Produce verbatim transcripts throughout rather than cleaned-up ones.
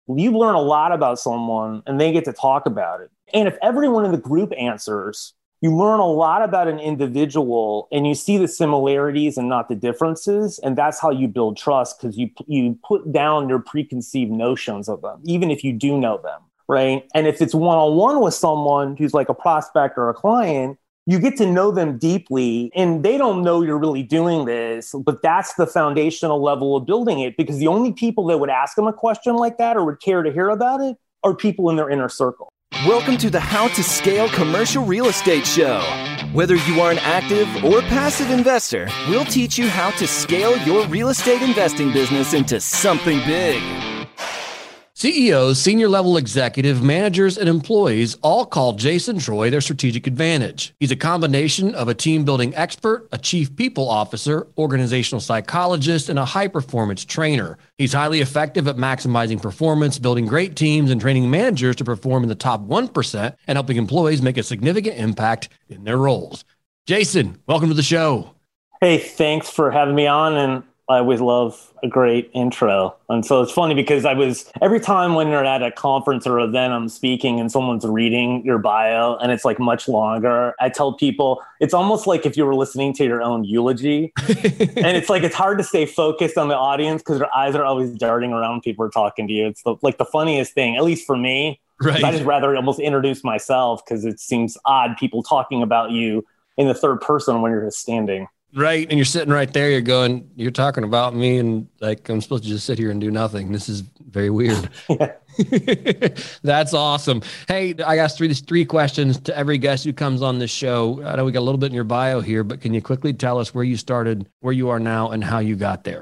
you learn a lot about someone and they get to talk about it. And if everyone in the group answers, you learn a lot about an individual and you see the similarities and not the differences. And that's how you build trust, because you you put down your preconceived notions of them, even if you do know them, right? And if it's one-on-one with someone who's like a prospect or a client, you get to know them deeply and they don't know you're really doing this, but that's the foundational level of building it, because the only people that would ask them a question like that or would care to hear about it are people in their inner circle. Welcome to the How to Scale Commercial Real Estate Show. Whether you are an active or passive investor, we'll teach you how to scale your real estate investing business into something big. C E Os, senior level executive, managers, and employees all call Jason Troy their strategic advantage. He's a combination of a team building expert, a chief people officer, organizational psychologist, and a high performance trainer. He's highly effective at maximizing performance, building great teams, and training managers to perform in the top one percent and helping employees make a significant impact in their roles. Jason, welcome to the show. Hey, thanks for having me on. And I always love a great intro. And so it's funny because I was, every time when you're at a conference or event, I'm speaking and someone's reading your bio and it's like much longer, I tell people, it's almost like if you were listening to your own eulogy. And it's like, it's hard to stay focused on the audience because your eyes are always darting around when people are talking to you. It's the, like the funniest thing, at least for me. Right. I just rather almost introduce myself because it seems odd people talking about you in the third person when you're just standing. Right. And you're sitting right there. You're going, you're talking about me. And like, I'm supposed to just sit here and do nothing. This is very weird. That's awesome. Hey, I asked three, three questions to every guest who comes on this show. I know we got a little bit in your bio here, but can you quickly tell us where you started, where you are now, and how you got there?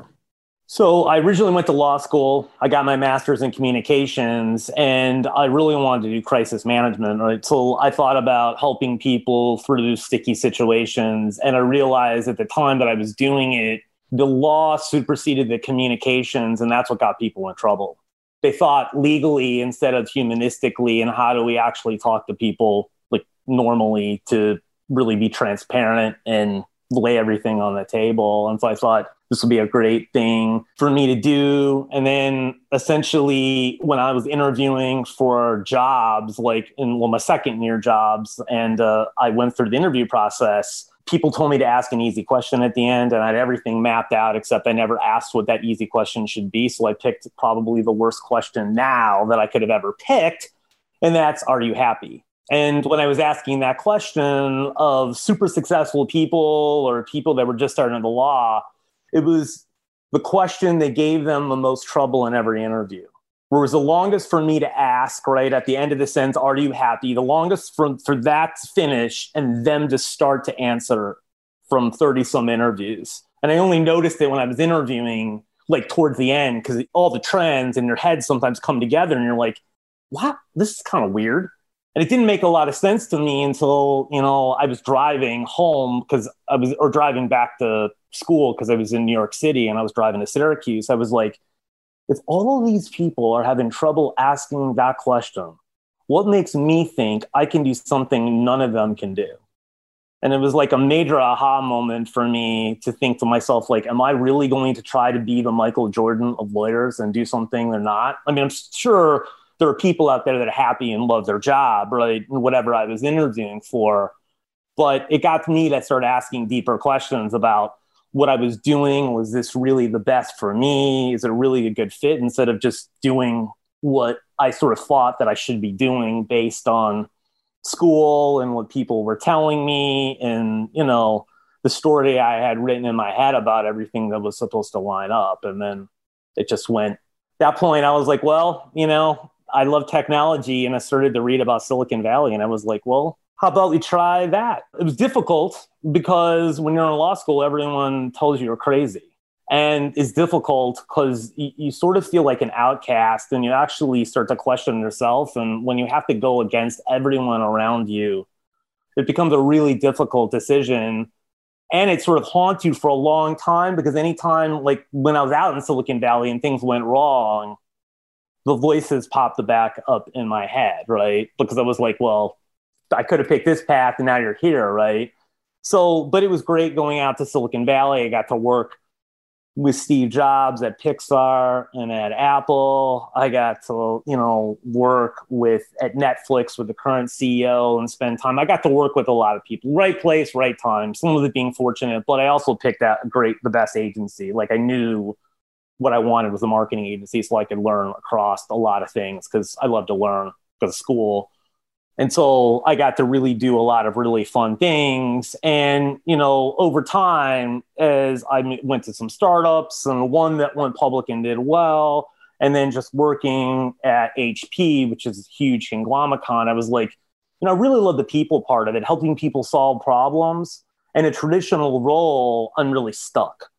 So I originally went to law school. I got my master's in communications, and I really wanted to do crisis management, right? So I thought about helping people through sticky situations. And I realized at the time that I was doing it, the law superseded the communications, and that's what got people in trouble. They thought legally instead of humanistically, and how do we actually talk to people like normally to really be transparent and lay everything on the table. And so I thought, this would be a great thing for me to do. And then essentially when I was interviewing for jobs, like in well, my second year jobs, and uh, I went through the interview process, people told me to ask an easy question at the end, and I had everything mapped out, except I never asked what that easy question should be. So I picked probably the worst question now that I could have ever picked. And that's, are you happy? And when I was asking that question of super successful people or people that were just starting the law, it was the question that gave them the most trouble in every interview. Where it was the longest for me to ask, right, at the end of the sentence, are you happy? The longest for, for that to finish and them to start to answer from thirty some interviews. And I only noticed it when I was interviewing, like towards the end, because all the trends in your head sometimes come together and you're like, wow, this is kind of weird. And it didn't make a lot of sense to me until, you know, I was driving home because I was, or driving back to school because I was in New York City and I was driving to Syracuse. I was like, if all of these people are having trouble asking that question, what makes me think I can do something none of them can do? And it was like a major aha moment for me to think to myself, like, am I really going to try to be the Michael Jordan of lawyers and do something they're not? I mean, I'm sure there are people out there that are happy and love their job, right? Whatever I was interviewing for. But it got me to start asking deeper questions about what I was doing. Was this really the best for me? Is it really a good fit? Instead of just doing what I sort of thought that I should be doing based on school and what people were telling me and, you know, the story I had written in my head about everything that was supposed to line up. And then it just went, at that point I was like, well, you know, I love technology, and I started to read about Silicon Valley, and I was like, well, how about we try that? It was difficult because when you're in law school, everyone tells you you're crazy. And it's difficult because you, you sort of feel like an outcast, and you actually start to question yourself. And when you have to go against everyone around you, it becomes a really difficult decision. And it sort of haunts you for a long time, because anytime, like when I was out in Silicon Valley and things went wrong, the voices popped back up in my head, right? Because I was like, well, I could have picked this path and now you're here, right? So, but it was great going out to Silicon Valley. I got to work with Steve Jobs at Pixar and at Apple. I got to, you know, work with at Netflix with the current C E O and spend time. I got to work with a lot of people, right place, right time, some of it being fortunate, but I also picked out great, the best agency. Like I knew what I wanted was a marketing agency so I could learn across a lot of things because I love to learn because of school. And so I got to really do a lot of really fun things. And, you know, over time, as I went to some startups and one that went public and did well, and then just working at H P, which is a huge conglomerate, I was like, you know, I really love the people part of it, helping people solve problems. And a traditional role, I'm really stuck.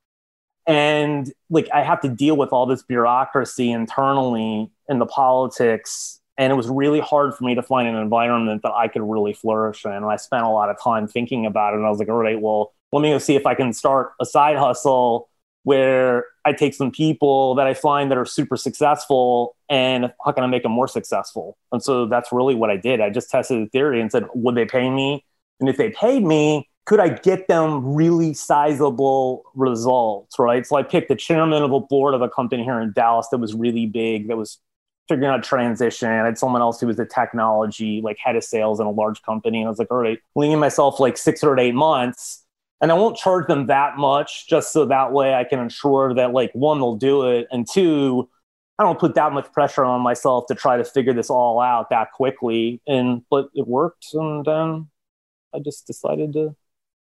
And like, I have to deal with all this bureaucracy internally and the politics. And it was really hard for me to find an environment that I could really flourish in. And I spent a lot of time thinking about it. And I was like, all right, well, let me go see if I can start a side hustle where I take some people that I find that are super successful and how can I make them more successful? And so that's really what I did. I just tested the theory and said, would they pay me? And if they paid me, could I get them really sizable results, right? So I picked the chairman of a board of a company here in Dallas that was really big, that was figuring out transition. I had someone else who was the technology, like head of sales in a large company. And I was like, all right, leaving myself like six or eight months. And I won't charge them that much just so that way I can ensure that like one, they'll do it. And two, I don't put that much pressure on myself to try to figure this all out that quickly. And, but it worked. And then I just decided to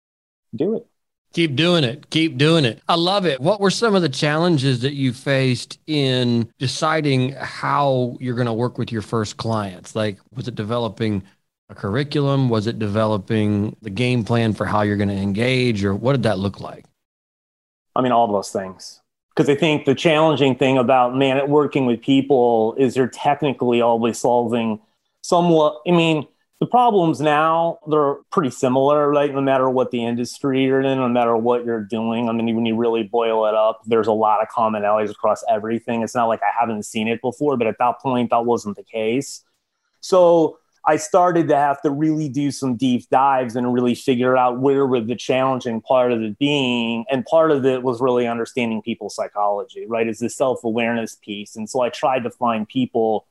do it. Keep doing it. Keep doing it. I love it. What were some of the challenges that you faced in deciding how you're going to work with your first clients? Like, was it developing a curriculum? Was it developing the game plan for how you're going to engage? Or what did that look like? I mean, all of those things. Because I think the challenging thing about man, working with people is you're technically always solving somewhat, I mean, the problems now, they're pretty similar, like no matter what the industry you're in, no matter what you're doing. I mean, when you really boil it up, there's a lot of commonalities across everything. It's not like I haven't seen it before, but at that point, that wasn't the case. So I started to have to really do some deep dives and really figure out where would the challenging part of it being. And part of it was really understanding people's psychology, right? It's the self-awareness piece. And so I tried to find people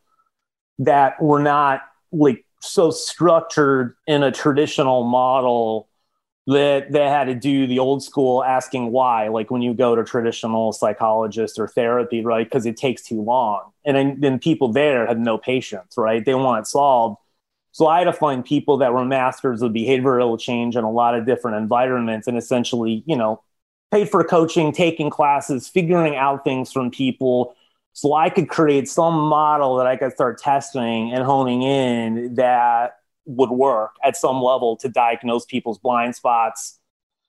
that were not like, so structured in a traditional model that they had to do the old school asking why, like when you go to traditional psychologist or therapy, right? Because it takes too long. And then people there had no patience, right? They want it solved. So I had to find people that were masters of behavioral change in a lot of different environments and essentially, you know, paid for coaching, taking classes, figuring out things from people. So I could create some model that I could start testing and honing in that would work at some level to diagnose people's blind spots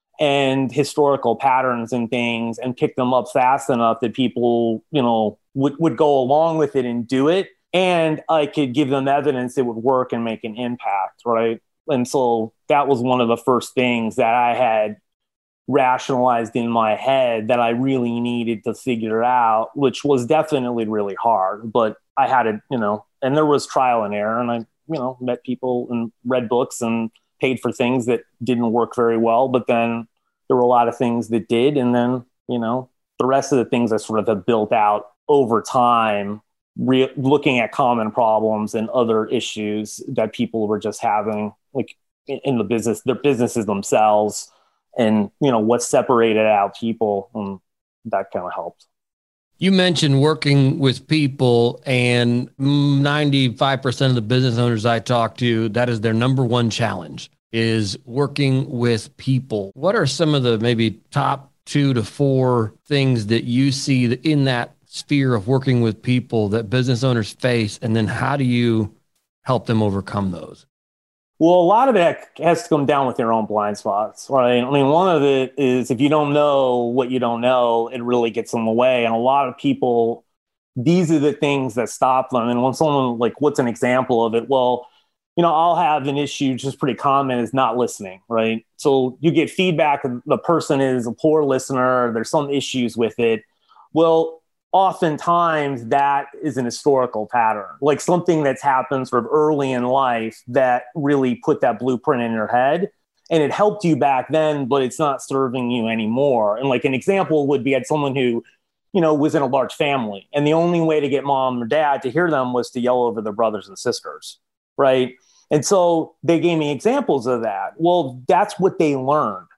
and historical patterns and things and pick them up fast enough that people, you know, would, would go along with it and do it. And I could give them evidence it would work and make an impact, right? And so that was one of the first things that I had rationalized in my head that I really needed to figure out, which was definitely really hard, but I had to, you know, and there was trial and error, and I, you know, met people and read books and paid for things that didn't work very well, but then there were a lot of things that did. And then, you know, the rest of the things I sort of have built out over time, re- looking at common problems and other issues that people were just having, like in the business, their businesses themselves, and, you know, what separated out people, and that kind of helped. You mentioned working with people, and ninety-five percent of the business owners I talk to, that is their number one challenge, is working with people. What are some of the maybe top two to four things that you see in that sphere of working with people that business owners face, and then how do you help them overcome those? Well, a lot of it has to come down with your own blind spots, right? I mean, one of it is if you don't know what you don't know, it really gets in the way. And a lot of people, these are the things that stop them. And when someone like, what's an example of it? Well, you know, I'll have an issue just pretty common is not listening, right? So you get feedback, the person is a poor listener, there's some issues with it. Well, oftentimes that is an historical pattern, like something that's happened sort of early in life that really put that blueprint in your head. and it helped you back then, but it's not serving you anymore. And like an example would be, I had someone who, you know, was in a large family, and the only way to get mom or dad to hear them was to yell over their brothers and sisters, right? And so they gave me examples of that. Well, that's what they learned.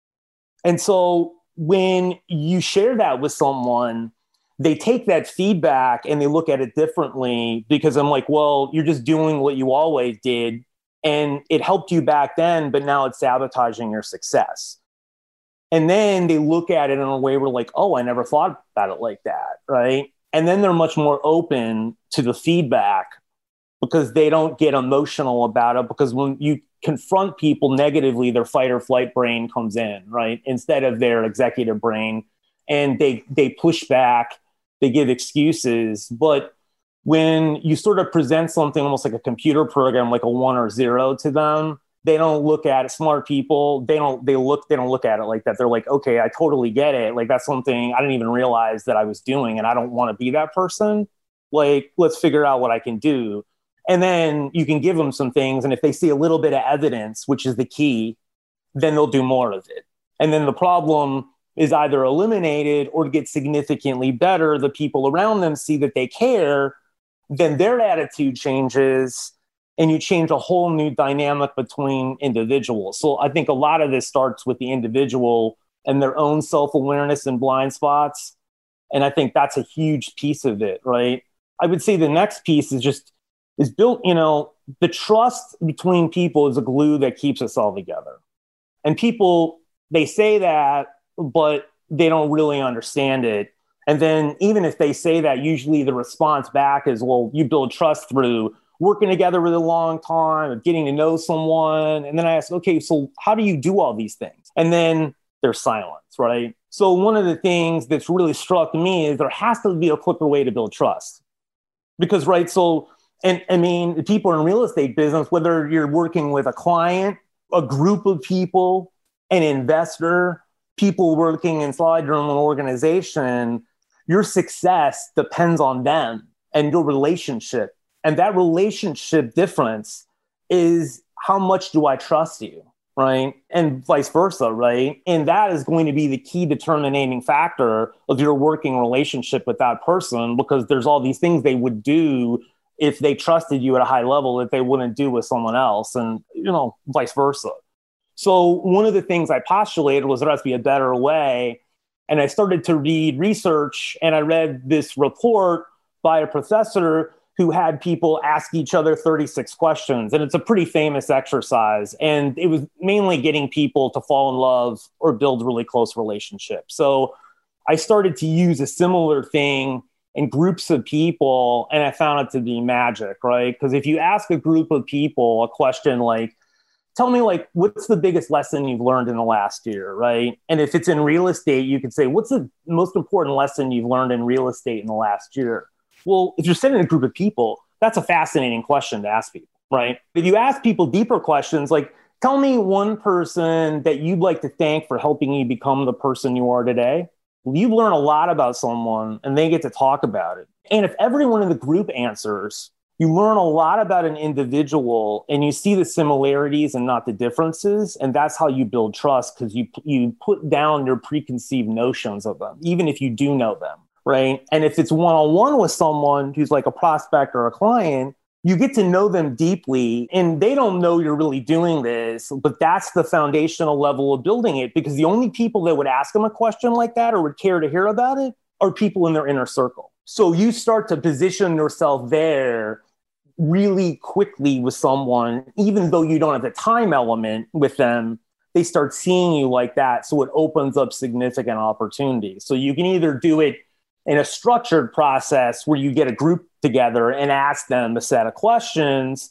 And so when you share that with someone, they take that feedback and they look at it differently, because I'm like, well, you're just doing what you always did, and it helped you back then, but now it's sabotaging your success. And then they look at it in a way where like, oh, I never thought about it like that, right? And then they're much more open to the feedback because they don't get emotional about it, because when you confront people negatively, their fight or flight brain comes in, right? Instead of their executive brain, and they they push back, they give excuses. But when you sort of present something almost like a computer program, like a one or zero to them, they don't look at it. Smart people, they don't, they look, they don't look at it like that. They're like, okay, I totally get it. Like that's something I didn't even realize that I was doing, and I don't want to be that person. Like, let's figure out what I can do. And then you can give them some things. And if they see a little bit of evidence, which is the key, then they'll do more of it. And then the problem is either eliminated or get significantly better. The people around them see that they care, then their attitude changes, and you change a whole new dynamic between individuals. So I think a lot of this starts with the individual and their own self-awareness and blind spots. And I think that's a huge piece of it, right? I would say the next piece is just, is built, you know, the trust between people is a glue that keeps us all together. And people, they say that, but they don't really understand it. And then even if they say that, usually the response back is, well, you build trust through working together for a long time, or getting to know someone. And then I ask, okay, so how do you do all these things? And then there's silence, right? So one of the things that's really struck me is there has to be a quicker way to build trust. Because, right, so, and I mean, the people in real estate business, whether you're working with a client, a group of people, an investor, people working inside your own organization, your success depends on them and your relationship. And that relationship difference is how much do I trust you, right? And vice versa, right? And that is going to be the key determining factor of your working relationship with that person, because there's all these things they would do if they trusted you at a high level that they wouldn't do with someone else, and, you know, vice versa. So one of the things I postulated was there has to be a better way. And I started to read research, and I read this report by a professor who had people ask each other thirty-six questions. And it's a pretty famous exercise. And it was mainly getting people to fall in love or build really close relationships. So I started to use a similar thing in groups of people, and I found it to be magic, right? Because if you ask a group of people a question like, tell me, like, what's the biggest lesson you've learned in the last year, right? And if it's in real estate, you could say, what's the most important lesson you've learned in real estate in the last year? Well, if you're sitting in a group of people, that's a fascinating question to ask people, right? If you ask people deeper questions, like, tell me one person that you'd like to thank for helping you become the person you are today. Well, you learn a lot about someone, and they get to talk about it. And if everyone in the group answers, you learn a lot about an individual, and you see the similarities and not the differences. And that's how you build trust, because you you put down your preconceived notions of them, even if you do know them, right? And if it's one-on-one with someone who's like a prospect or a client, you get to know them deeply, and they don't know you're really doing this, but that's the foundational level of building it, because the only people that would ask them a question like that or would care to hear about it are people in their inner circle. So you start to position yourself there really quickly with someone, even though you don't have the time element with them, they start seeing you like that. So it opens up significant opportunities. So you can either do it in a structured process where you get a group together and ask them a set of questions,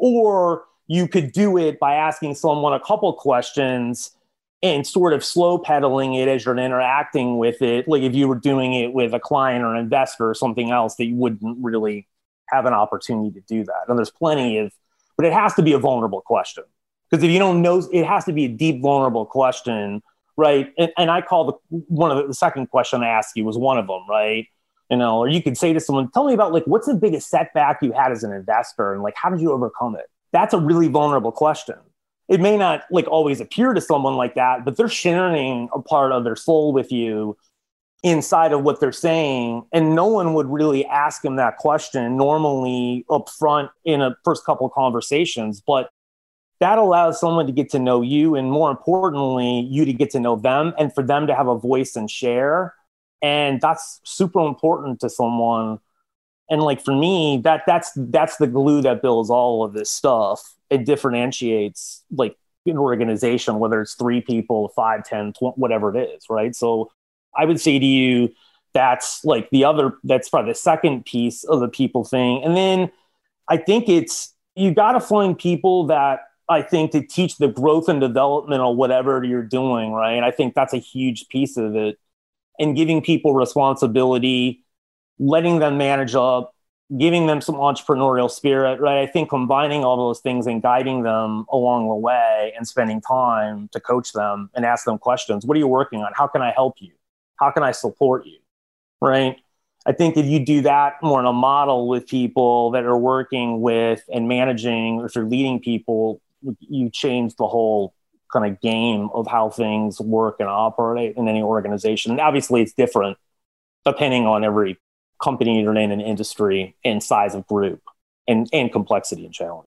or you could do it by asking someone a couple questions and sort of slow pedaling it as you're interacting with it. Like if you were doing it with a client or an investor or something else that you wouldn't really have an opportunity to do that. And there's plenty of, but it has to be a vulnerable question. Because if you don't know, it has to be a deep, vulnerable question, right? And, and I call the one of the, the second question I asked you was one of them, right? You know, or you could say to someone, tell me about like, what's the biggest setback you had as an investor? And like, how did you overcome it? That's a really vulnerable question. it may not like always appear to someone like that, but they're sharing a part of their soul with you inside of what they're saying. And no one would really ask them that question normally up front in a first couple of conversations, but that allows someone to get to know you, and more importantly, you to get to know them, and for them to have a voice and share. And that's super important to someone. And like for me, that that's that's the glue that builds all of this stuff. It differentiates like an organization, whether it's three people, five, ten, twenty, whatever it is, right? So I would say to you, that's like the other, that's probably the second piece of the people thing. And then I think it's, you got to find people that I think to teach the growth and development of whatever you're doing, right? And I think that's a huge piece of it. And giving people responsibility, letting them manage up, giving them some entrepreneurial spirit, right? I think combining all those things and guiding them along the way and spending time to coach them and ask them questions. What are you working on? How can I help you? How can I support you? Right? I think if you do that more in a model with people that are working with and managing, or if you're leading people, you change the whole kind of game of how things work and operate in any organization. And obviously it's different depending on every company you're in, an industry, and size of group, and, and complexity and challenge.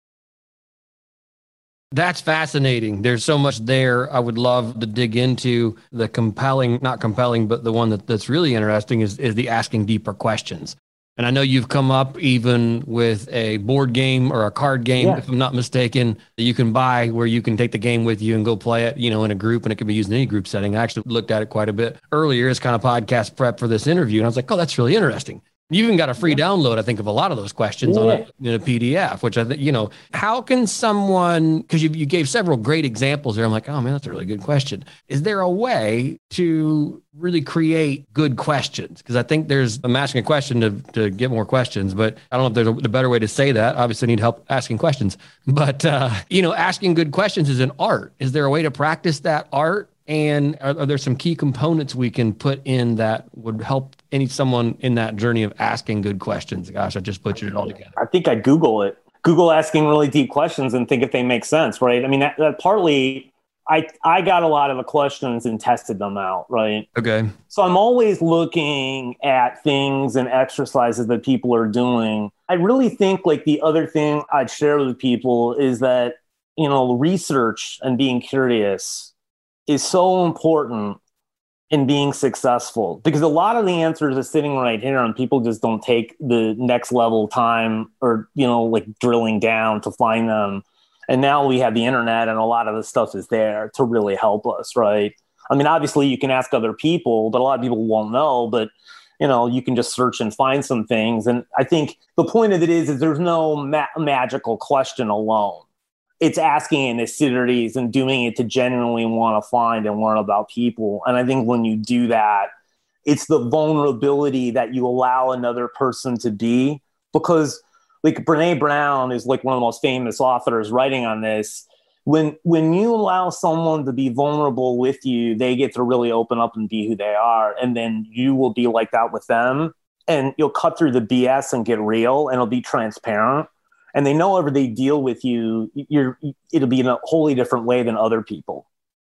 That's fascinating. There's so much there. I would love to dig into the compelling, not compelling, but the one that, that's really interesting is, is the asking deeper questions. And I know you've come up even with a board game or a card game, yeah. if I'm not mistaken, that you can buy where you can take the game with you and go play it, you know, in a group, and it can be used in any group setting. I actually looked at it quite a bit earlier as kind of podcast prep for this interview. And I was like, oh, that's really interesting. You even got a free download, I think, of a lot of those questions yeah. on a, in a P D F, which I think, you know, how can someone, because you, you gave several great examples there. I'm like, oh man, that's a really good question. Is there a way to really create good questions? Because I think there's, I'm asking a question to, to get more questions, but I don't know if there's a, a better way to say that. Obviously I need help asking questions, but, uh, you know, asking good questions is an art. Is there a way to practice that art? And are, are there some key components we can put in that would help any someone in that journey of asking good questions? Gosh, I just butchered it all together. I think I'd Google it. Google asking really deep questions and think if they make sense, right? I mean, that, that partly, I I got a lot of the questions and tested them out, right? Okay. So I'm always looking at things and exercises that people are doing. I really think like the other thing I'd share with people is that, you know, research and being curious is so important in being successful, because a lot of the answers are sitting right here and people just don't take the next level time or, you know, like drilling down to find them. And now we have the internet and a lot of the stuff is there to really help us, right? I mean, obviously you can ask other people, but a lot of people won't know, but you know, you can just search and find some things. And I think the point of it is, is there's no ma- magical question alone. It's asking in acidities and doing it to genuinely want to find and learn about people. And I think when you do that, it's the vulnerability that you allow another person to be, because like Brene Brown is like one of the most famous authors writing on this. When, when you allow someone to be vulnerable with you, they get to really open up and be who they are. And then you will be like that with them, and you'll cut through the B S and get real, and it'll be transparent. And they know whenever they deal with you, you're, it'll be in a wholly different way than other people.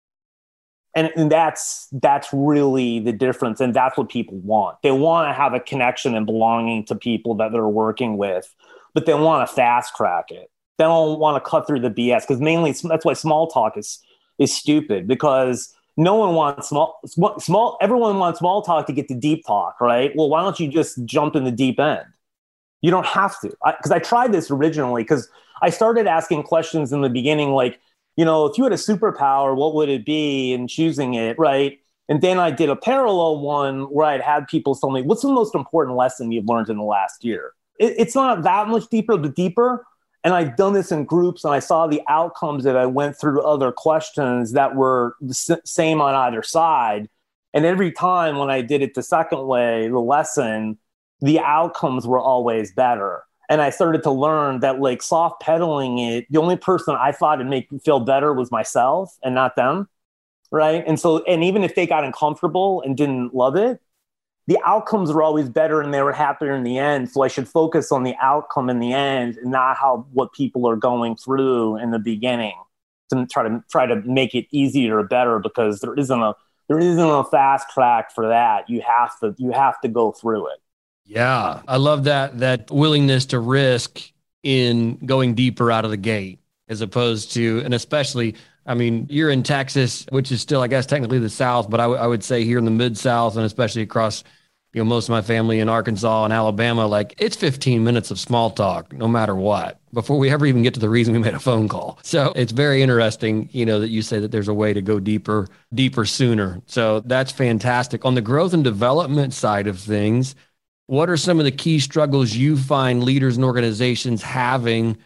And, and that's that's really the difference. And that's what people want. They want to have a connection and belonging to people that they're working with, but they want to fast track it. They don't want to cut through the B S, because mainly that's why small talk is is stupid, because no one wants small, small, everyone wants small talk to get to deep talk, right? Well, why don't you just jump in the deep end? You don't have to, because I, I tried this originally, because I started asking questions in the beginning, like, you know, if you had a superpower, what would it be, and choosing it, right? And then I did a parallel one where I'd had people tell me, what's the most important lesson you've learned in the last year? It, it's not that much deeper, but deeper. And I've done this in groups, and I saw the outcomes that I went through other questions that were the s- same on either side. And every time when I did it the second way, the lesson, the outcomes were always better. And I started to learn that like soft pedaling it, the only person I thought would make me feel better was myself and not them. Right. And so, and even if they got uncomfortable and didn't love it, the outcomes were always better and they were happier in the end. So I should focus on the outcome in the end and not how, what people are going through in the beginning. to try to try to make it easier or better, because there isn't a there isn't a fast track for that. You have to you have to go through it. Yeah, I love that that willingness to risk in going deeper out of the gate, as opposed to, and especially, I mean, you're in Texas, which is still, I guess, technically the South, but I, w- I would say here in the Mid-South, and especially across, you know, most of my family in Arkansas and Alabama, like it's fifteen minutes of small talk, no matter what, before we ever even get to the reason we made a phone call. So it's very interesting, you know, that you say that there's a way to go deeper, deeper sooner. So that's fantastic. On the growth and development side of things, what are some of the key struggles you find leaders and organizations having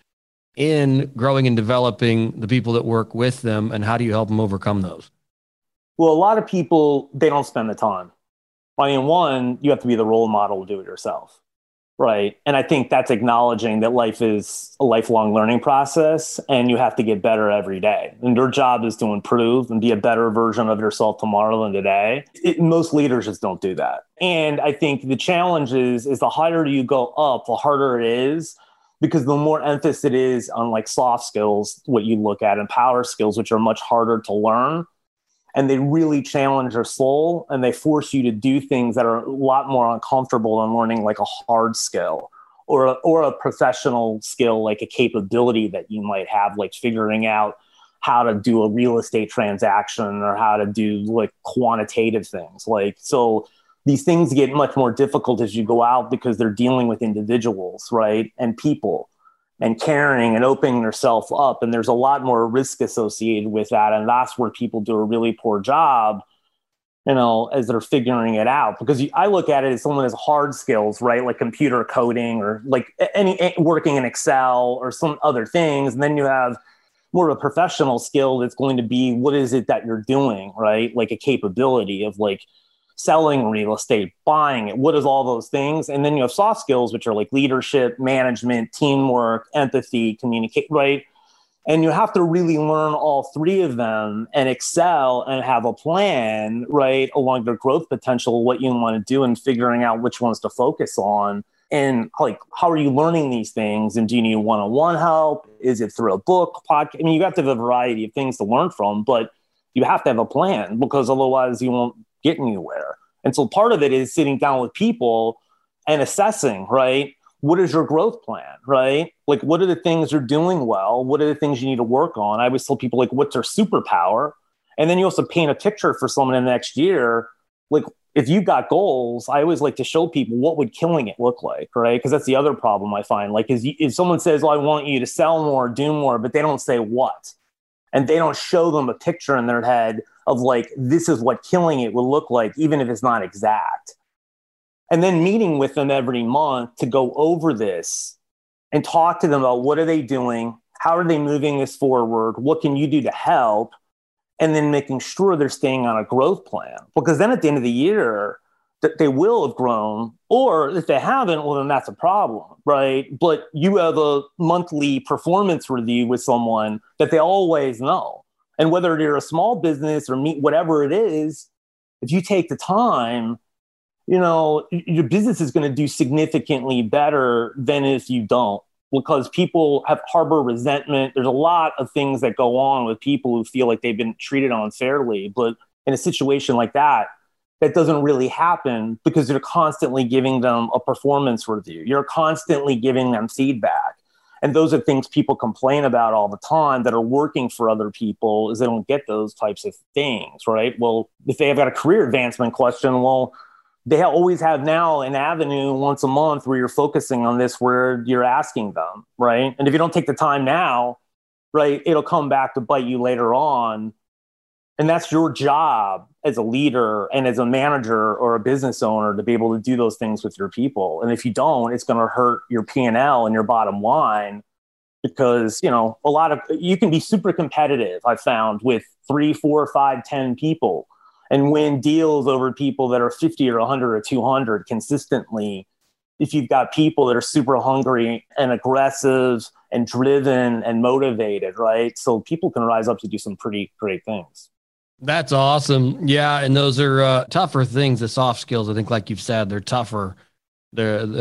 in growing and developing the people that work with them, and how do you help them overcome those? Well, a lot of people, they don't spend the time. I mean, one, you have to be the role model to do it yourself, right? And I think that's acknowledging that life is a lifelong learning process, and you have to get better every day. And your job is to improve and be a better version of yourself tomorrow than today. It, most leaders just don't do that. And I think the challenge is, is the higher you go up, the harder it is, because the more emphasis it is on like soft skills, what you look at, and power skills, which are much harder to learn. And they really challenge your soul, and they force you to do things that are a lot more uncomfortable than learning like a hard skill or a, or a professional skill, like a capability that you might have, like figuring out how to do a real estate transaction or how to do like quantitative things. Like, so these things get much more difficult as you go out, because they're dealing with individuals, right? And people, and caring and opening yourself up. And there's a lot more risk associated with that. And that's where people do a really poor job, you know, as they're figuring it out. Because you, I look at it as someone has hard skills, right? Like computer coding or like any, any working in Excel or some other things. And then you have more of a professional skill that's going to be, what is it that you're doing, right? Like a capability of like selling real estate, buying it, what is all those things? And then you have soft skills, which are like leadership, management, teamwork, empathy, communicate, right? And you have to really learn all three of them and excel and have a plan, right, along their growth potential, what you want to do, and figuring out which ones to focus on. And like, how are you learning these things? And do you need one-on-one help? Is it through a book, podcast? I mean, you have to have a variety of things to learn from, but you have to have a plan, because otherwise you won't get anywhere. And so part of it is sitting down with people and assessing, right? What is your growth plan, right? Like, what are the things you're doing well? What are the things you need to work on? I always tell people, like, what's their superpower? And then you also paint a picture for someone in the next year. Like, if you've got goals, I always like to show people what would killing it look like, right? Because that's the other problem I find. Like, is you, if someone says, well, I want you to sell more, do more, but they don't say what. And they don't show them a picture in their head of like, this is what killing it will look like, even if it's not exact. And then meeting with them every month to go over this and talk to them about what are they doing? How are they moving this forward? What can you do to help? And then making sure they're staying on a growth plan. Because then at the end of the year, that they will have grown, or if they haven't, well, then that's a problem, right? But you have a monthly performance review with someone that they always know. And whether you're a small business or meet whatever it is, if you take the time, you know, your business is going to do significantly better than if you don't, because people have harbor resentment. There's a lot of things that go on with people who feel like they've been treated unfairly. But in a situation like that, that doesn't really happen, because you're constantly giving them a performance review. You're constantly giving them feedback. And those are things people complain about all the time that are working for other people, is they don't get those types of things, right? Well, if they have got a career advancement question, well, they always have now an avenue once a month where you're focusing on this, where you're asking them, right? And if you don't take the time now, right, it'll come back to bite you later on. And that's your job as a leader and as a manager or a business owner, to be able to do those things with your people. And if you don't, it's going to hurt your P and L and your bottom line, because, you know, a lot of, you can be super competitive, I've found, with three, four, five, ten people, and win deals over people that are fifty or one hundred or two hundred consistently. If you've got people that are super hungry and aggressive and driven and motivated, right? So people can rise up to do some pretty great things. That's awesome. Yeah. And those are uh, tougher things. The soft skills, I think, like you've said, they're tougher. They're, they're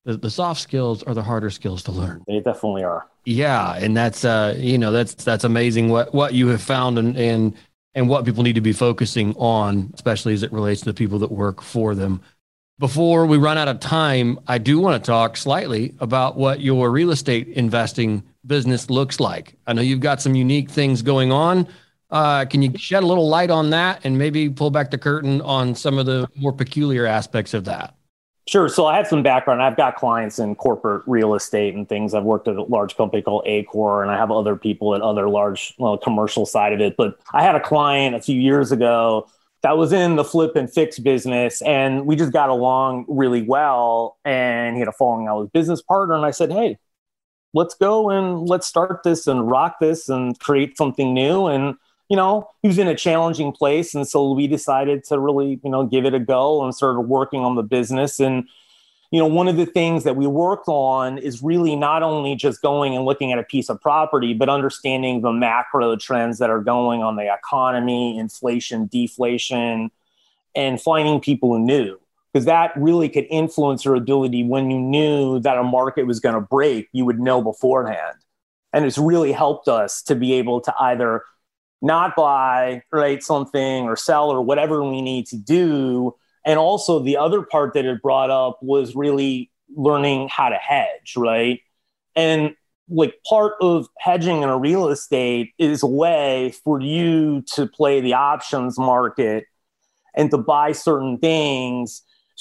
The, the soft skills are the harder skills to learn. They definitely are. Yeah. And that's, uh, you know, that's, that's amazing what, what you have found and, and, and what people need to be focusing on, especially as it relates to the people that work for them. Before we run out of time, I do want to talk slightly about what your real estate investing business looks like. I know you've got some unique things going on. Uh, can you shed a little light on that and maybe pull back the curtain on some of the more peculiar aspects of that? Sure. So I have some background. I've got clients in corporate real estate and things. I've worked at a large company called Acor, and I have other people at other large well, commercial side of it. But I had a client a few years ago that was in the flip and fix business, and we just got along really well. And he had a falling out with his business partner. And I said, hey, let's go and let's start this and rock this and create something new. And you know, he was in a challenging place. And so we decided to really, you know, give it a go and started working on the business. And, you know, one of the things that we worked on is really not only just going and looking at a piece of property, but understanding the macro trends that are going on the economy, inflation, deflation, and finding people who knew. Because that really could influence your ability when you knew that a market was going to break, you would know beforehand. And it's really helped us to be able to either not buy, right, something or sell or whatever we need to do. And also the other part that it brought up was really learning how to hedge, right? And like part of hedging in a real estate is a way for you to play the options market and to buy certain things.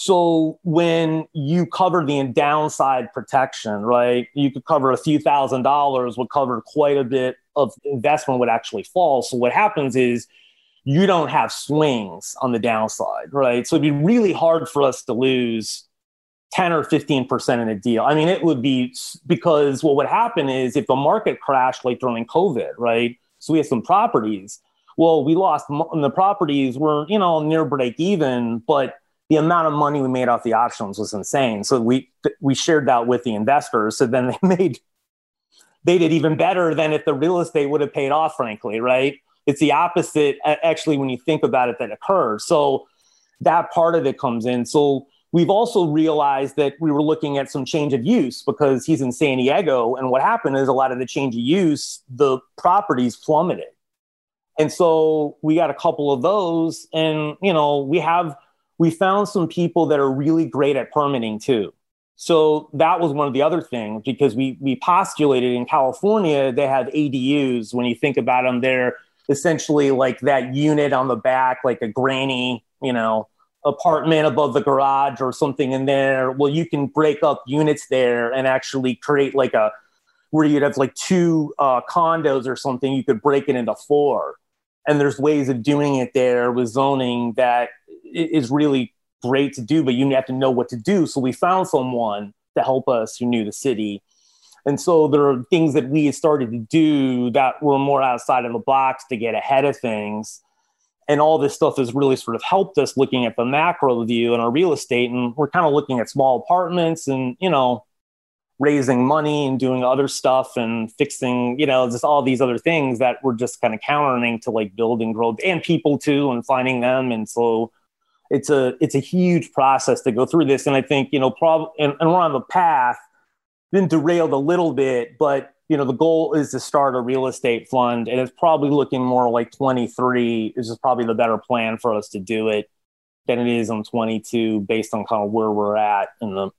So when you cover the downside protection, right, you could cover a few thousand dollars, would cover quite a bit of investment would actually fall. So what happens is you don't have swings on the downside, right? So it'd be really hard for us to lose ten or fifteen percent in a deal. I mean, it would be because what would happen is if the market crashed like during COVID, right? So we had some properties. Well, we lost the properties were, you know, near break even, but the amount of money we made off the options was insane. So we we shared that with the investors. So then they made they did even better than if the real estate would have paid off, frankly, right? It's the opposite, actually, when you think about it, that occurs. So that part of it comes in. So we've also realized that we were looking at some change of use because he's in San Diego. And what happened is a lot of the change of use, the properties plummeted. And so we got a couple of those. And, you know, we have, we found some people that are really great at permitting too. So that was one of the other things because we we postulated in California, they have A D Us. When you think about them, they're essentially like that unit on the back, like a granny, you know, apartment above the garage or something in there. Well, you can break up units there and actually create like a, where you'd have like two uh, condos or something, you could break it into four. And there's ways of doing it there with zoning that is really great to do, but you have to know what to do. So we found someone to help us who knew the city. And so there are things that we had started to do that were more outside of the box to get ahead of things. And all this stuff has really sort of helped us looking at the macro view in our real estate. And we're kind of looking at small apartments and, you know, raising money and doing other stuff and fixing, you know, just all these other things that we're just kind of countering to like build and grow, and people too, and finding them. And so it's a, it's a huge process to go through this. And I think, you know, probably, and, and we're on the path, been derailed a little bit, but, you know, the goal is to start a real estate fund, and it's probably looking more like twenty-three is just probably the better plan for us to do it than it is on twenty-two based on kind of where we're at and the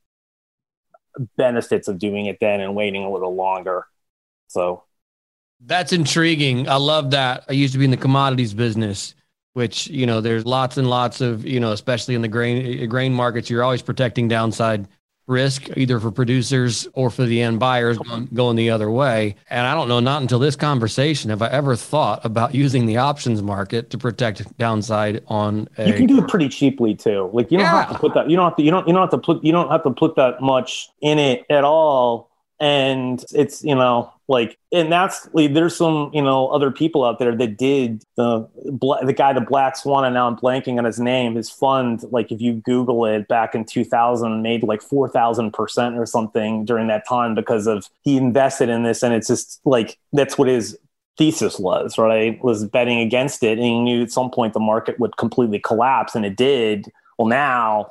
benefits of doing it then and waiting a little longer. So that's intriguing. I love that. I used to be in the commodities business, which, you know, there's lots and lots of, you know, especially in the grain grain markets, you're always protecting downside risk, either for producers or for the end buyers going, going the other way. And I don't know, not until this conversation have I ever thought about using the options market to protect downside on a... You can do it pretty cheaply too. Like you don't yeah. have to put that, you don't have to, you don't, you don't have to put, you don't have to put that much in it at all. And it's, you know, like, and that's, like, there's some, you know, other people out there that did the, the guy, the Black Swan, and now I'm blanking on his name, his fund, like if you Google it back in two thousand, made like four thousand percent or something during that time because of, he invested in this. And it's just like, that's what his thesis was, right? Was betting against it. And he knew at some point the market would completely collapse, and it did. Well, now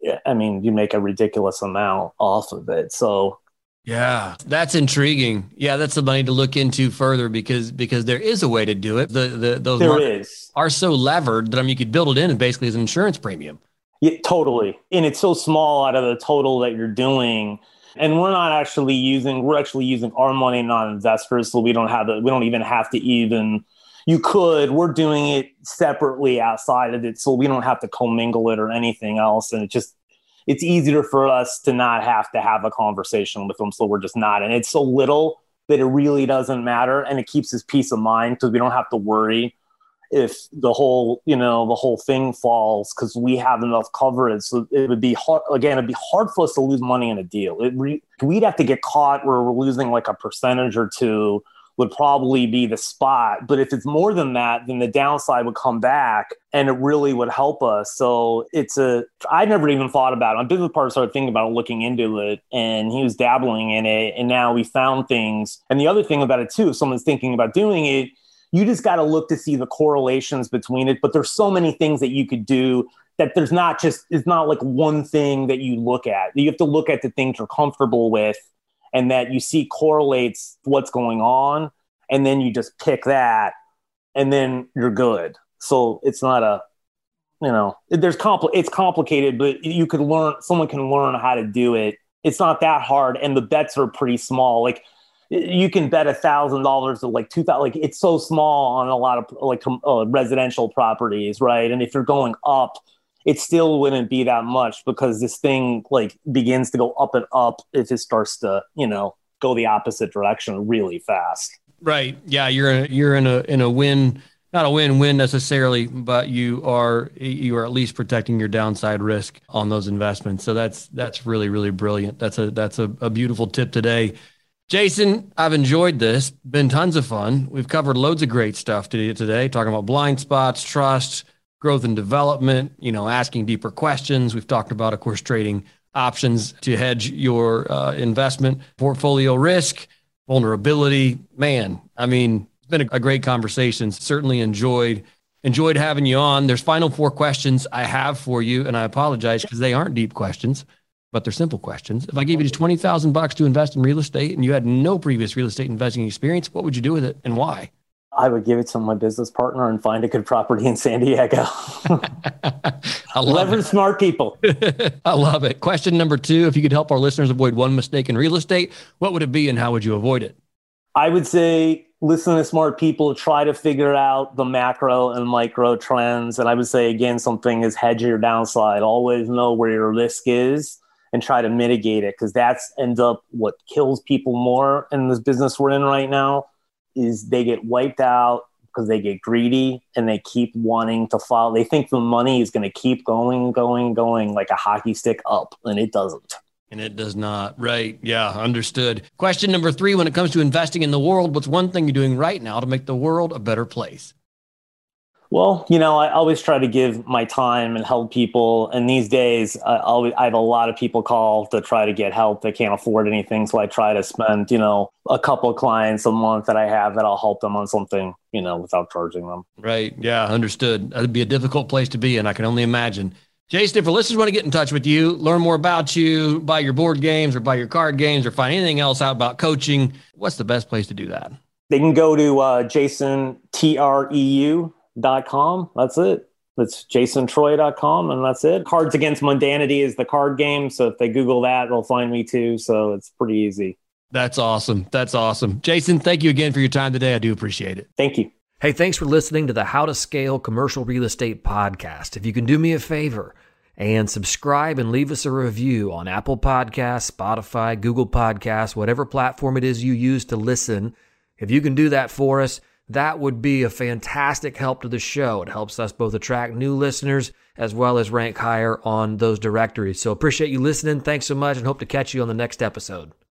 I mean, you make a ridiculous amount off of it. So yeah, that's intriguing. Yeah, that's something I need to look into further because because there is a way to do it. The the those there is. are so levered that I mean you could build it in and basically as an insurance premium. Yeah, totally. And it's so small out of the total that you're doing. And we're not actually using we're actually using our money, not investors. So we don't have the we don't even have to even you could. We're doing it separately outside of it, so we don't have to commingle it or anything else. And it just it's easier for us to not have to have a conversation with them. So we're just not. And it's so little that it really doesn't matter. And it keeps us peace of mind because we don't have to worry if the whole, you know, the whole thing falls because we have enough coverage. So it would be hard, again, it'd be hard for us to lose money in a deal. It re- we'd have to get caught where we're losing like a percentage or two would probably be the spot. But if it's more than that, then the downside would come back and it really would help us. So it's a, I never even thought about it. My business partner started thinking about it, looking into it, and he was dabbling in it. And now we found things. And the other thing about it too, if someone's thinking about doing it, you just got to look to see the correlations between it. But there's so many things that you could do that there's not just, it's not like one thing that you look at. You have to look at the things you're comfortable with and that you see correlates what's going on, and then you just pick that, and then you're good. So it's not a, you know, there's compl- it's complicated, but you could learn, someone can learn how to do it. It's not that hard, and the bets are pretty small. Like you can bet a thousand dollars to like two thousand. Like it's so small on a lot of like uh, residential properties, right? And if you're going up, it still wouldn't be that much because this thing like begins to go up and up if it starts to, you know, go the opposite direction really fast. Right. Yeah. You're in a, you're in a, in a win, not a win-win necessarily, but you are, you are at least protecting your downside risk on those investments. So that's, that's really, really brilliant. That's a, that's a, a beautiful tip today. Jason, I've enjoyed this. Been tons of fun. We've covered loads of great stuff today, today talking about blind spots, trust, growth and development, you know, asking deeper questions. We've talked about, of course, trading options to hedge your uh, investment portfolio risk, vulnerability. Man, I mean, it's been a, a great conversation. Certainly enjoyed enjoyed having you on. There's final four questions I have for you, and I apologize because they aren't deep questions, but they're simple questions. If I gave you just twenty thousand bucks to invest in real estate and you had no previous real estate investing experience, what would you do with it and why? I would give it to my business partner and find a good property in San Diego. I love Leverage it. smart people. I love it. Question number two, if you could help our listeners avoid one mistake in real estate, what would it be and how would you avoid it? I would say listen to smart people, try to figure out the macro and micro trends. And I would say, again, something is hedge your downside. Always know where your risk is and try to mitigate it because that's ends up what kills people more in this business we're in right now. Is they get wiped out because they get greedy and they keep wanting to follow. They think the money is going to keep going, going, going like a hockey stick up, and it doesn't. And it does not. Right. Yeah. Understood. Question number three, when it comes to investing in the world, what's one thing you're doing right now to make the world a better place? Well, you know, I always try to give my time and help people. And these days, I always, I have a lot of people call to try to get help. They can't afford anything. So I try to spend, you know, a couple of clients a month that I have that I'll help them on something, you know, without charging them. Right. Yeah. Understood. That'd be a difficult place to be in. I can only imagine. Jason, if our listeners want to get in touch with you, learn more about you, buy your board games or buy your card games or find anything else out about coaching, what's the best place to do that? They can go to uh, Jason Treu dot com. That's it. It's jason troy dot com, and that's it. Cards Against Mundanity is the card game. So if they Google that, they'll find me too. So it's pretty easy. That's awesome. That's awesome. Jason, thank you again for your time today. I do appreciate it. Thank you. Hey, thanks for listening to the How to Scale Commercial Real Estate podcast. If you can do me a favor and subscribe and leave us a review on Apple Podcasts, Spotify, Google Podcasts, whatever platform it is you use to listen, if you can do that for us, that would be a fantastic help to the show. It helps us both attract new listeners as well as rank higher on those directories. So appreciate you listening. Thanks so much and hope to catch you on the next episode.